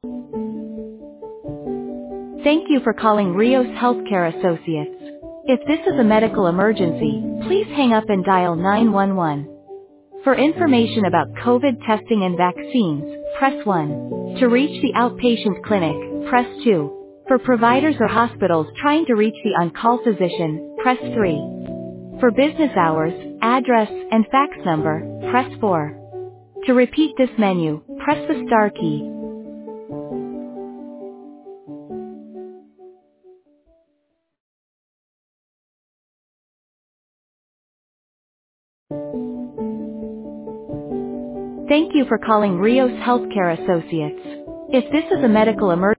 Thank you for calling Rios Healthcare Associates. If this is a medical emergency, please hang up and dial 911. For information about COVID testing and vaccines, press 1. To reach the outpatient clinic, press 2. For providers or hospitals trying to reach the on-call physician, press 3. For business hours, address, and fax number, press 4. To repeat this menu, press the star key. Thank you for calling Rios Healthcare Associates. If this is a medical emergency,